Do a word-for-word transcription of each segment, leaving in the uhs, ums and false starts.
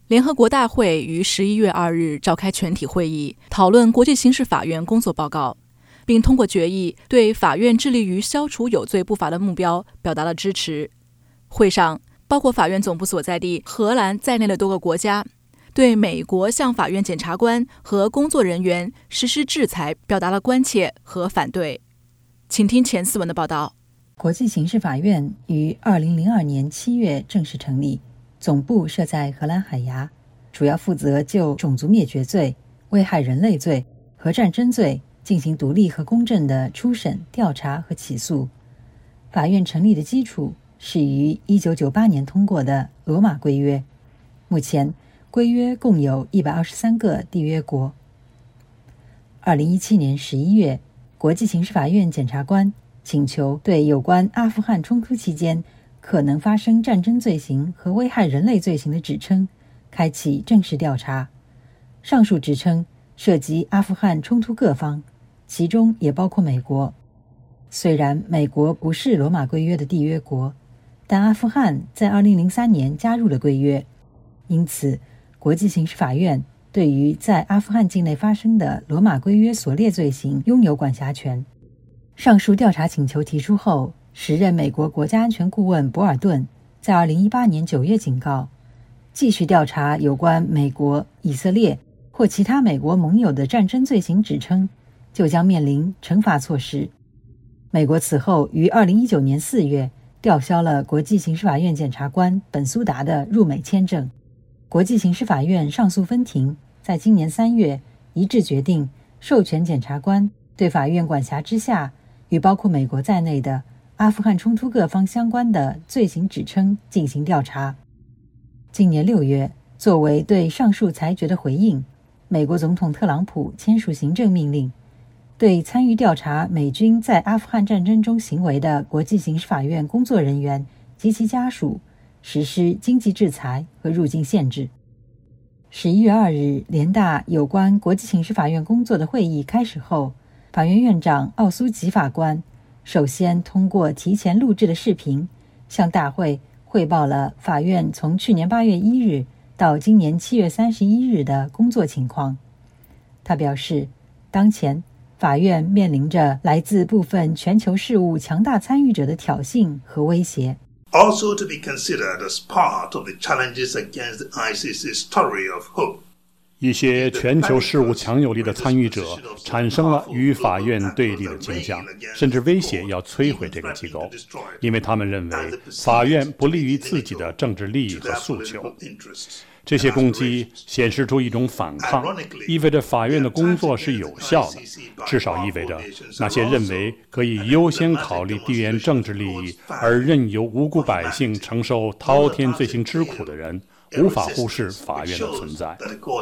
联合国大会于十一月二日召开全体会议，讨论国际刑事法院工作报告，并通过决议对法院致力于消除有罪不法的目标表达了支持。会上，包括法院总部所在地荷兰在内的多个国家对美国向法院检察官和工作人员实施制裁表达了关切和反对。请听钱思文的报道。 国际刑事法院于二零零二年七月正式成立，总部设在荷兰海牙，主要负责就种族灭绝罪、危害人类罪和战争罪进行独立和公正的初审、调查和起诉。法院成立的基础是于一九九八年通过的罗马规约，目前规约共有一百二十三个缔约国。二零一七年十一月，国际刑事法院检察官请求对有关阿富汗冲突期间可能发生战争罪行和危害人类罪行的指称开启正式调查。上述指称涉及阿富汗冲突各方，其中也包括美国。虽然美国不是罗马规约的缔约国，但阿富汗在二零零三年加入了规约，因此国际刑事法院对于在阿富汗境内发生的罗马规约所列罪行拥有管辖权。上述调查请求提出后，时任美国国家安全顾问博尔顿在二零一八年九月警告，继续调查有关美国、以色列或其他美国盟友的战争罪行指称，就将面临惩罚措施。美国此后于二零一九年四月吊销了国际刑事法院检察官本苏达的入美签证。国际刑事法院上诉分庭在今年三月一致决定授权检察官对法院管辖之下与包括美国在内的阿富汗冲突各方相关的罪行指称进行调查。今年六月，作为对上述裁决的回应，美国总统特朗普签署行政命令，对参与调查美军在阿富汗战争中行为的国际刑事法院工作人员及其家属实施经济制裁和入境限制。十一月二日，联大有关国际刑事法院工作的会议开始后，法院院长奥苏吉法官首先通过提前录制的视频向大会汇报了法院从去年八月一日到今年七月三十一日的工作情况。他表示，当前法院面临着来自部分全球事务强大参与者的挑衅和威胁。 Also to be considered as part of the challenges against the I C C's story of hope. 一些全球事务强有力的参与者产生了与法院对立的倾向，甚至威胁要摧毁这个机构，因为他们认为法院不利于自己的政治利益和诉求。这些攻击显示出一种反抗，意味着法院的工作是有效的，至少意味着那些认为可以优先考虑地缘政治利益而任由无辜百姓承受滔天罪行之苦的人无法忽视法院的存在。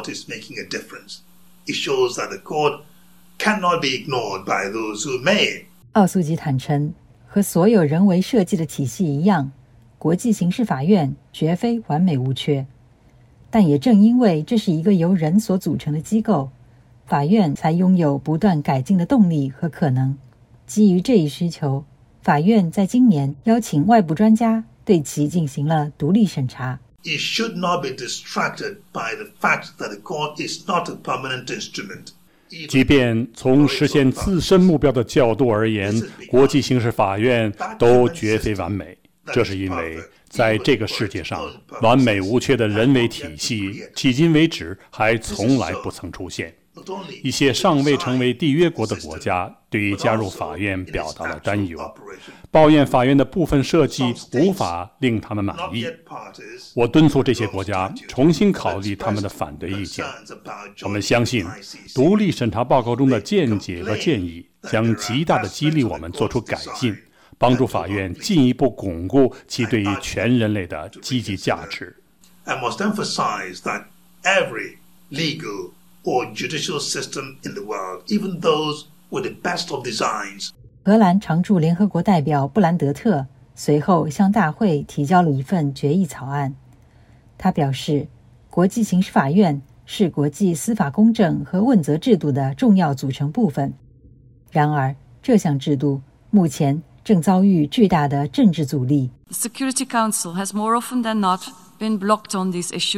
奥苏吉坦诚，和所有人为设计的体系一样，国际刑事法院绝非完美无缺，但也正因为这是一个由人所组成的机构，法院才拥有不断改进的动力和可能。基于这一需求，法院在今年邀请外部专家对其进行了独立审查。 It should not be distracted by the fact that the court is not a permanent instrument. 即便从实现自身目标的角度而言，国际刑事法院都绝非完美。这是因为在这个世界上，完美无缺的人为体系迄今为止还从来不曾出现。一些尚未成为缔约国的国家对于加入法院表达了担忧，抱怨法院的部分设计无法令他们满意。我敦促这些国家重新考虑他们的反对意见。我们相信独立审查报告中的见解和建议将极大地激励我们做出改进，帮助法院进一步巩固其对于全人类的积极价值。 I must emphasize that every legal or judicial system in the world, even those with the best of designs. 荷兰常驻联合国代表布兰德特随后向大会提交了一份决议草案。他表示，国际刑事法院是国际司法公正和问责制度的重要组成部分。然而，这项制度目前正遭遇巨大的政治阻力。 The Security Council has more often than not been blocked on these issues.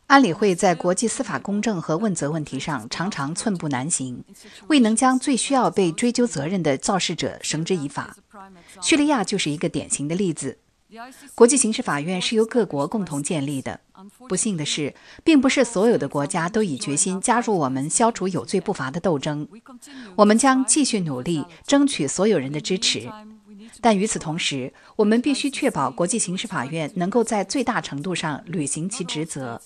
安理会在国际司法公正和问责问题上常常寸步难行，未能将最需要被追究责任的肇事者绳之以法。叙利亚就是一个典型的例子。国际刑事法院是由各国共同建立的。不幸的是，并不是所有的国家都已决心加入我们消除有罪不罚的斗争。我们将继续努力，争取所有人的支持。但与此同时，我们必须确保国际刑事法院能够在最大程度上履行其职责。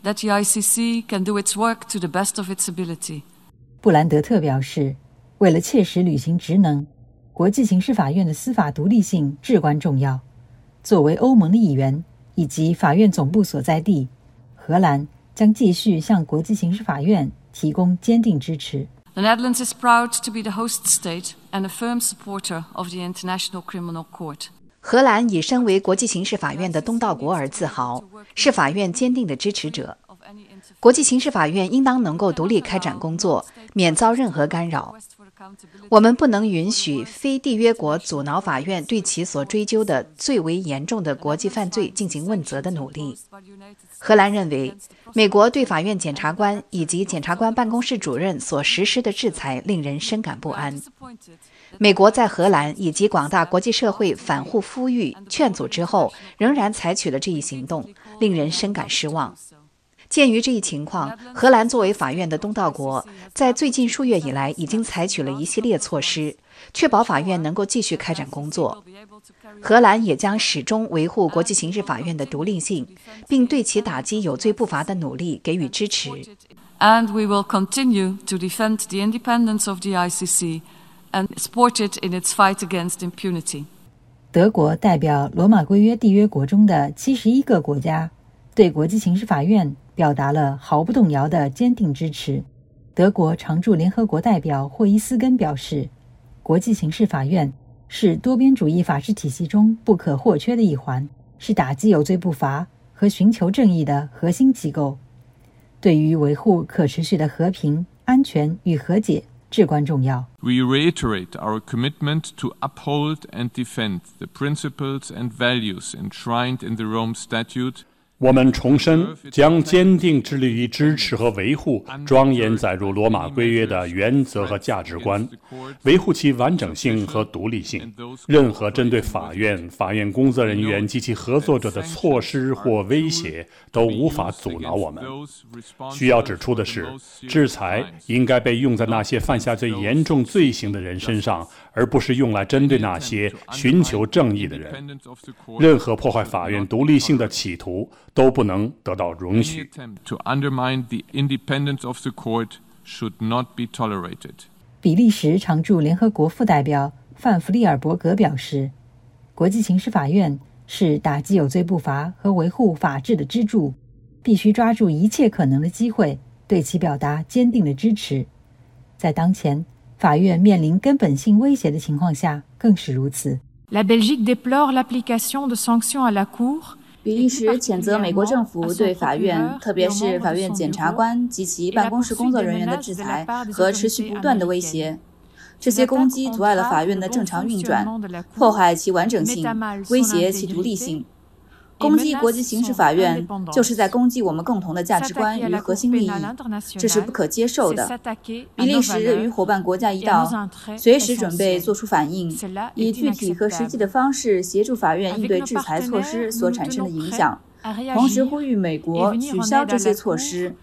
布兰德特表示，为了切实履行职能，国际刑事法院的司法独立性至关重要。作为欧盟的一员以及法院总部所在地，荷兰将继续向国际刑事法院提供坚定支持。 The Netherlands is proud to be the host state and a firm supporter of the International Criminal Court. 荷兰以身为国际刑事法院的东道国而自豪，是法院坚定的支持者。国际刑事法院应当能够独立开展工作，免遭任何干扰。我们不能允许非缔约国阻挠法院对其所追究的最为严重的国际犯罪进行问责的努力。荷兰认为，美国对法院检察官以及检察官办公室主任所实施的制裁令人深感不安。美国在荷兰以及广大国际社会反复呼吁、劝阻之后，仍然采取了这一行动，令人深感失望。鉴于这一情况，荷兰作为法院的东道国，在最近数月以来已经采取了一系列措施，确保法院能够继续开展工作。荷兰也将始终维护国际刑事法院的独立性，并对其打击有罪不罚的努力给予支持。 And we will continue to defend the independence of the I C C and support it in its fight against impunity. 德国代表罗马规约缔约国中的七十一个国家，对国际刑事法院表达了毫不动摇的坚定支持。德国常驻联合国代表霍伊斯根表示，国际刑事法院是多边主义法治体系中不可或缺的一环，是打击有罪不罚和寻求正义的核心机构，对于维护可持续的和平、安全与和解至关重要。 We reiterate our commitment to uphold and defend the principles and values enshrined in the Rome Statute. 我们重申，将坚定致力于支持和维护庄严载入罗马规约的原则和价值观，维护其完整性和独立性。任何针对法院、法院工作人员及其合作者的措施或威胁都无法阻挠我们。需要指出的是，制裁应该被用在那些犯下最严重罪行的人身上，而不是用来针对那些寻求正义的人。任何破坏法院独立性的企图都不能得到容许。 比利时常驻联合国副代表范弗利尔伯格表示，国际刑事法院是打击有罪不罚和维护法治的支柱，必须抓住一切可能的机会，对其表达坚定的支持。在当前法院面临根本性威胁的情况下，更是如此。 La Belgique déplore l'application de sanctions à la Cour. 比利时谴责美国政府对法院，特别是法院检察官及其办公室工作人员的制裁和持续不断的威胁。这些攻击阻碍了法院的正常运转，破坏其完整性，威胁其独立性。攻击国际刑事法院，就是在攻击我们共同的价值观与核心利益，这是不可接受的。比利时与伙伴国家一道，随时准备做出反应，以具体和实际的方式协助法院应对制裁措施所产生的影响，同时呼吁美国取消这些措施。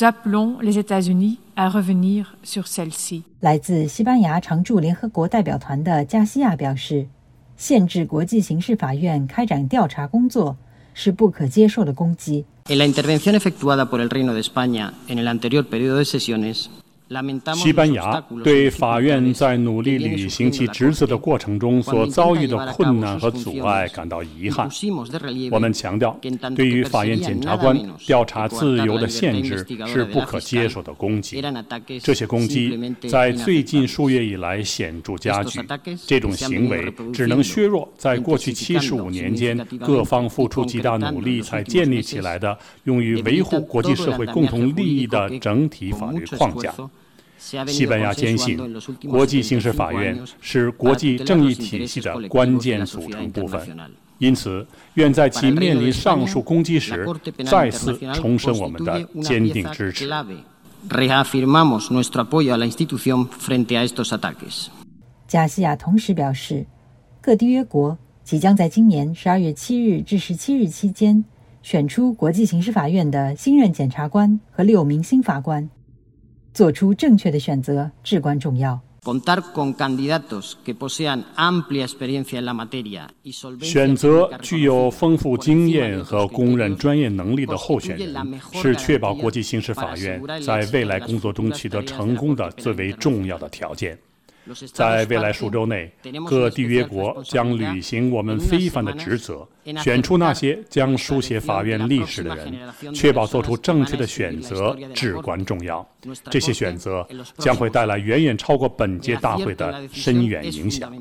来自西班牙常驻联合国代表团的加西亚表示，限制国际刑事法院开展调查工作是不可接受的攻击。 En la intervención efectuada por el Reino de España en el anterior periodo de sesiones, 西班牙对法院在努力履行其职责的过程中所遭遇的困难和阻碍感到遗憾。我们强调，对于法院检察官调查自由的限制是不可接受的攻击。这些攻击在最近数月以来显著加剧。这种行为只能削弱在过去七十五年间各方付出极大努力才建立起来的用于维护国际社会共同利益的整体法律框架。西班牙坚信，国际刑事法院是国际正义体系的关键组成部分， 因此，愿在其面临上述攻击时，再次重申我们的坚定支持。 Reafirmamos nuestro apoyo a la institución frente a estos ataques. 加西亚同时表示，各缔约国即将在今年十二月七日至十七日期间选出国际刑事法院的新任检察官和六名新法官，做出正确的选择至关重要。 选择具有丰富经验和公认专业能力的候选人，是确保国际刑事法院在未来工作中取得成功的最为重要的条件。在未来数周内，各缔约国将履行我们非凡的职责，选出那些将书写法院历史的人，确保做出正确的选择至关重要。这些选择将会带来远远超过本届大会的深远影响。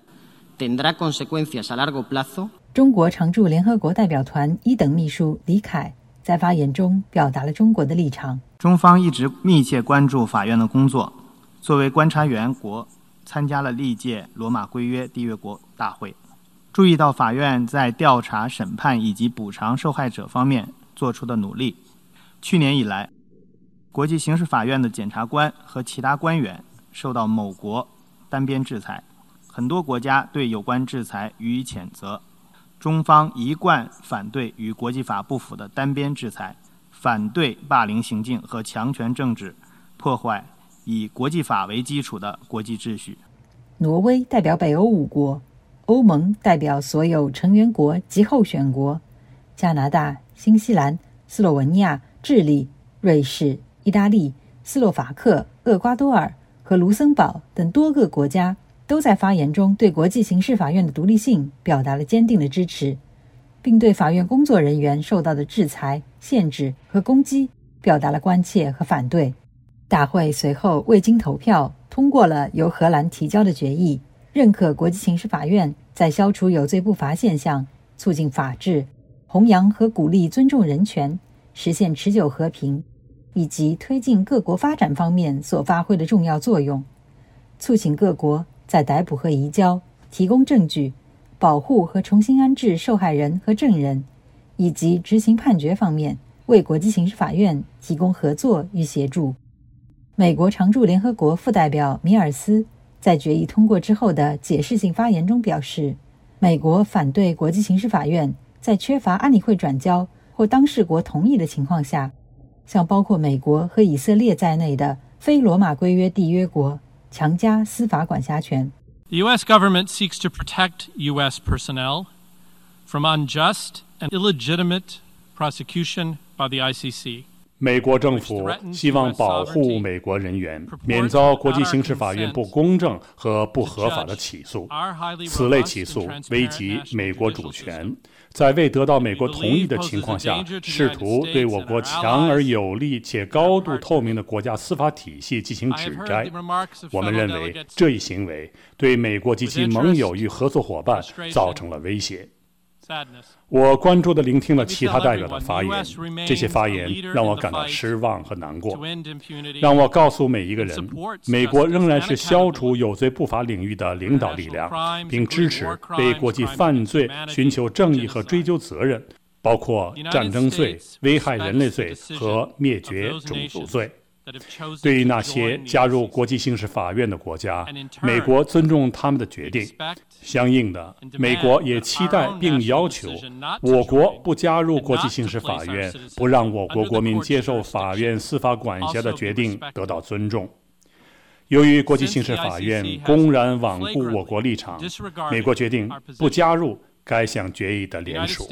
中国常驻联合国代表团一等秘书李凯在发言中表达了中国的立场。 中方一直密切关注法院的工作，作为观察员国参加了历届罗马规约缔约国大会，注意到法院在调查、审判以及补偿受害者方面做出的努力。去年以来，国际刑事法院的检察官和其他官员受到某国单边制裁，很多国家对有关制裁予以谴责。中方一贯反对与国际法不符的单边制裁，反对霸凌行径和强权政治，破坏以国际法为基础的国际秩序。 挪威代表北欧五国，欧盟代表所有成员国及候选国，加拿大、新西兰、斯洛文尼亚、智利、瑞士、意大利、斯洛伐克、厄瓜多尔和卢森堡等多个国家都在发言中对国际刑事法院的独立性表达了坚定的支持，并对法院工作人员受到的制裁、限制和攻击表达了关切和反对。大会随后未经投票通过了由荷兰提交的决议，认可国际刑事法院在消除有罪不罚现象、促进法治、弘扬和鼓励尊重人权、实现持久和平以及推进各国发展方面所发挥的重要作用，促请各国在逮捕和移交、提供证据、保护和重新安置受害人和证人以及执行判决方面为国际刑事法院提供合作与协助。美国常驻联合国副代表米尔斯在决议通过之后的解释性发言中表示，美国反对国际刑事法院在缺乏安理会转交或当事国同意的情况下，向包括美国和以色列在内的非罗马规约缔约国强加司法管辖权。 The U S government seeks to protect U S personnel from unjust and illegitimate prosecution by the I C C. 美国政府希望保护美国人员免遭国际刑事法院不公正和不合法的起诉。此类起诉危及美国主权，在未得到美国同意的情况下，试图对我国强而有力且高度透明的国家司法体系进行指摘。我们认为这一行为对美国及其盟友与合作伙伴造成了威胁。我关注地聆听了其他代表的发言，这些发言让我感到失望和难过，让我告诉每一个人，美国仍然是消除有罪不法领域的领导力量，并支持为国际犯罪寻求正义和追究责任，包括战争罪、危害人类罪和灭绝种族罪。对于那些加入国际刑事法院的国家，美国尊重他们的决定。相应的，美国也期待并要求我国不加入国际刑事法院，不让我国国民接受法院司法管辖的决定得到尊重。由于国际刑事法院公然罔顾我国立场，美国决定不加入该项决议的联署。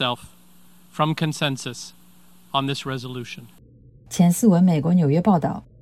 前四文美国纽约报道，